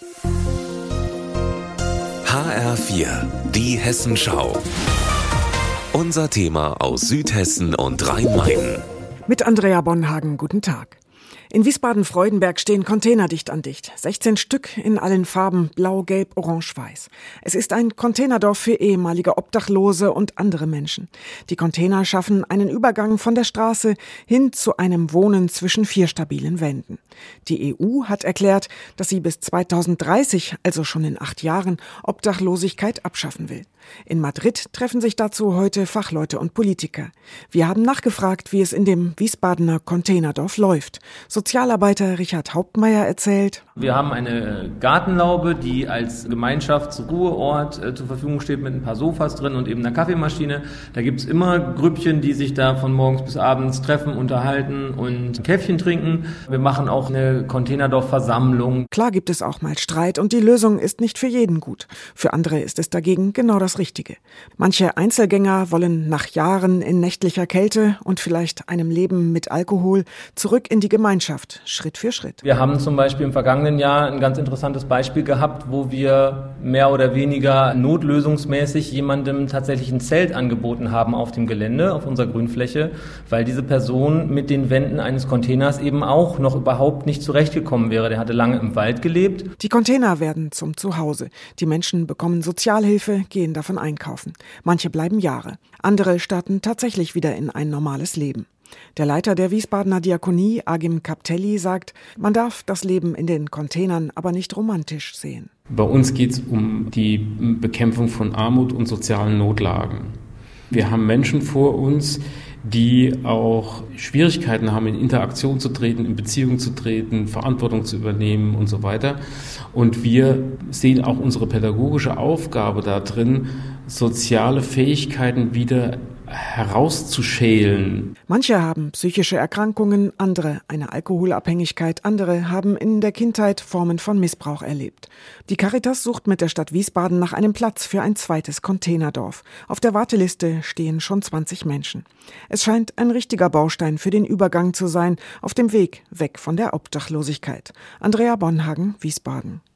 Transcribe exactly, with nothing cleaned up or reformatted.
H R vier, die Hessenschau. Unser Thema aus Südhessen und Rhein-Main. Mit Andrea Bonhagen, guten Tag. In Wiesbaden-Freudenberg stehen Container dicht an dicht. sechzehn Stück in allen Farben, blau, gelb, orange, weiß. Es ist ein Containerdorf für ehemalige Obdachlose und andere Menschen. Die Container schaffen einen Übergang von der Straße hin zu einem Wohnen zwischen vier stabilen Wänden. Die E U hat erklärt, dass sie bis zweitausenddreißig, also schon in acht Jahren, Obdachlosigkeit abschaffen will. In Madrid treffen sich dazu heute Fachleute und Politiker. Wir haben nachgefragt, wie es in dem Wiesbadener Containerdorf läuft. Sozialarbeiter Richard Hauptmeier erzählt: Wir haben eine Gartenlaube, die als Gemeinschaftsruheort äh, zur Verfügung steht mit ein paar Sofas drin und eben einer Kaffeemaschine. Da gibt's immer Grüppchen, die sich da von morgens bis abends treffen, unterhalten und ein Käffchen trinken. Wir machen auch eine Containerdorf-Versammlung. Klar gibt es auch mal Streit und die Lösung ist nicht für jeden gut. Für andere ist es dagegen genau das Richtige. Manche Einzelgänger wollen nach Jahren in nächtlicher Kälte und vielleicht einem Leben mit Alkohol zurück in die Gemeinschaft, Schritt für Schritt. Wir haben zum Beispiel im vergangenen Jahr ein ganz interessantes Beispiel gehabt, wo wir mehr oder weniger notlösungsmäßig jemandem tatsächlich ein Zelt angeboten haben auf dem Gelände, auf unserer Grünfläche, weil diese Person mit den Wänden eines Containers eben auch noch überhaupt nicht zurechtgekommen wäre. Der hatte lange im Wald gelebt. Die Container werden zum Zuhause. Die Menschen bekommen Sozialhilfe, gehen davon einkaufen. Manche bleiben Jahre. Andere starten tatsächlich wieder in ein normales Leben. Der Leiter der Wiesbadener Diakonie, Agim Kaptelli, sagt, man darf das Leben in den Containern aber nicht romantisch sehen. Bei uns geht es um die Bekämpfung von Armut und sozialen Notlagen. Wir haben Menschen vor uns, die auch Schwierigkeiten haben, in Interaktion zu treten, in Beziehung zu treten, Verantwortung zu übernehmen und so weiter. Und wir sehen auch unsere pädagogische Aufgabe da drin, soziale Fähigkeiten wieder herauszuschälen. Manche haben psychische Erkrankungen, andere eine Alkoholabhängigkeit, andere haben in der Kindheit Formen von Missbrauch erlebt. Die Caritas sucht mit der Stadt Wiesbaden nach einem Platz für ein zweites Containerdorf. Auf der Warteliste stehen schon zwanzig Menschen. Es scheint ein richtiger Baustein für den Übergang zu sein, auf dem Weg weg von der Obdachlosigkeit. Andrea Bonhagen, Wiesbaden.